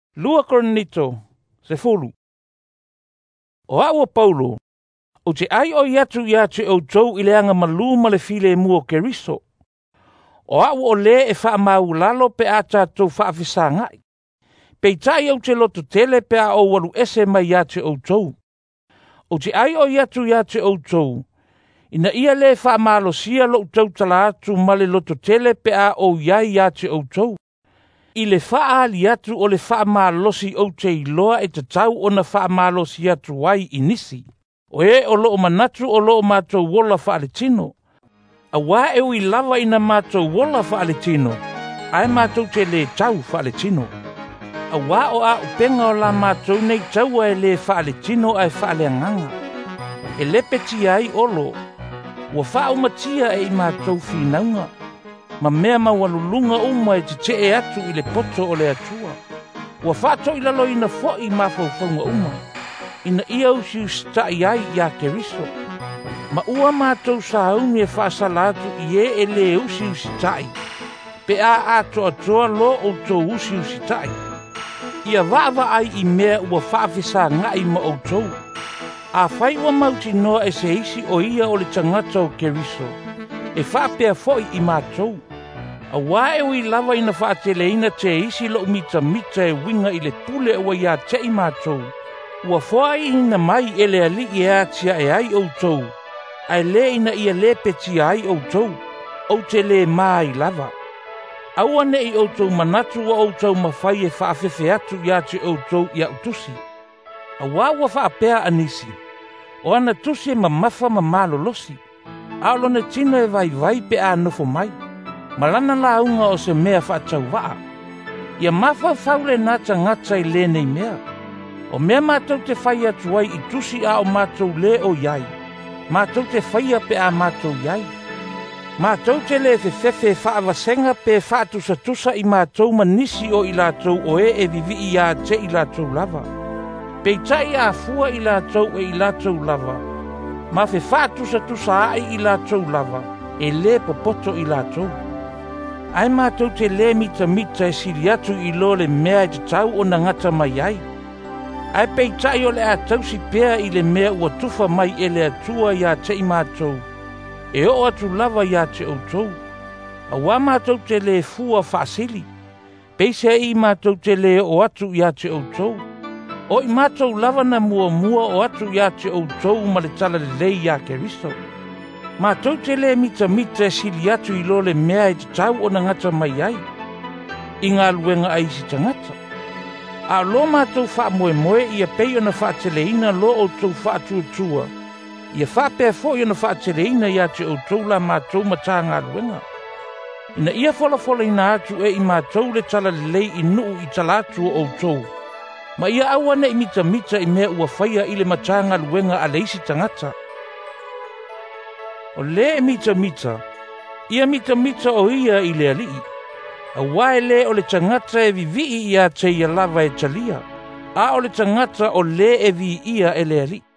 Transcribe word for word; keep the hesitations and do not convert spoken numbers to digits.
Lua Korinito, se fulu. O awa Paulo, o te ai o iatu ia te o tau i leanga maluma le file mua keriso. O awa o le e wha mau lalo pe a tātou wha awhisa ngai. Pei tai au te loto tele pe a o waru ese mai ia te o tau. O te ai o iatu ia te o tau. Ina ia le wha malo sia lo tau tala atu male loto tele pe a o iai ia te o tau. I le wha ali atu o le wha malosi o te iloa e te tau o na wha malosi atu wai inisi. O e o loo manatu o loo mātou wola wha ale tino. A wā e ui lava ina mātou wola wha ale tino. Ai mātou te le tau wha ale tino. A wā o a upenga o la mātou nei tau e le wha ale tino ai wha ale anganga. E le peti ai olo. Ua wha umatia e i mātou whinaunga. Ma mea mawalulunga uma e te te e atu i le poto o le atua. Ua whato i lalo ina fo i mawhauwhaunga uma. Ina ia usi ustai ai ia keriso. Ma ua mātou sa haumi e whaasala atu i e e le usi ustai. Pe a ato atoa lo o tō usi ustai. Ia vava ai i mea ua whaafisa ngai ma o tō. A whai ua mauti noa e se isi o ia o le tangata o keriso. E whaapea foi i mātou. A wae ui lava ina whaateleina te isi lo mita mita e winga i le pule ua ia te i mātou. Ua whai ina mai e le ali i atia e ai o tau. Ai le ina ia le peti ai o tau. O te le mai lava. Aua ne i o tau manatu wa o tau mawhai e whaafefe atu ia te o tau ia utusi. A wawa whaapea anisi. O ana tusi e mamafa mamalo losi. Aolone tina e vai vai pe a nofo mai. Malana la unga o se mea whaatau waa. Ia mawha whaule nata ngata i le nei mea. O mea mātou te whai atu ai i tusi a o mātou le o iai. Mātou te whaia pe a mātou iai. Mātou te le whewhewe whaavasenga pe whaatusa tusa i mātou manisi o i lātou o e e vivi i a te i lātou lava. Pei tai a fua i lātou e i lātou lava. Ma fe whaatusa tusa ai i lātou lava. E le popoto i lātou. Ai mātou te le mita mita e siri atu i lo le mea i te tau o na ngata mai ai. Ai pei tai o le a tau si pea i le mea ua tufa mai e le atua i a te i mātou. E o atu lava i a te o tau. A wā mātou te le fua whaasili. Pei se i mātou te le o atu i a te o tau. O i mātou lava na mua mua o atu i a te o tau ma le tala le lei i a keriso. Mātou te le mita mita e sili atu i lo le mea i te tau o na ngata mai ai. I ngā luenga ai si tangata. A lo mātou wha moe moe i a pei o na wha teleina lo o tau wha atua tua. I a wha pēr fo i o na wha teleina i a te o tau la mātou mata ngā luenga. Ina ia fola fola ina atu e i mātou le tala le lei i nuu i tala atua o tau. Ma ia awana i mita mita i mea ua whaia i le mata ngā luenga a leisi tangata. O le mita mita, ia mita mita o ia i le alii. A wae le o le tangata e vivi i a te ia lava e talia. A o le tangata o le e vi ia e le alii.